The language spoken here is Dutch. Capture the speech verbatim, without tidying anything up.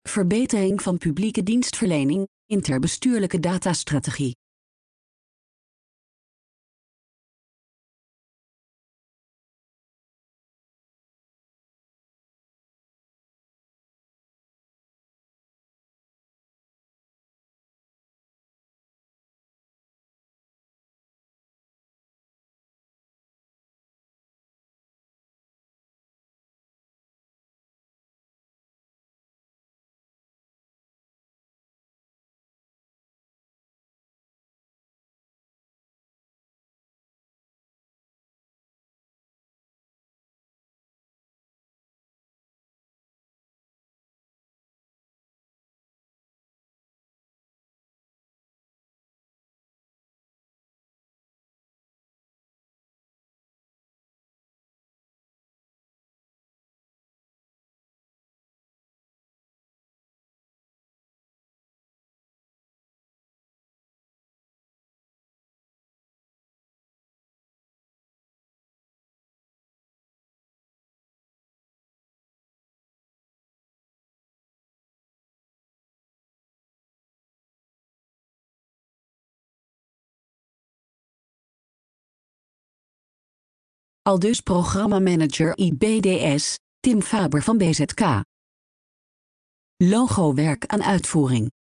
Verbetering van publieke dienstverlening, interbestuurlijke datastrategie. Aldus programmamanager I B D S, Tim Faber van B Z K. Logowerk aan uitvoering.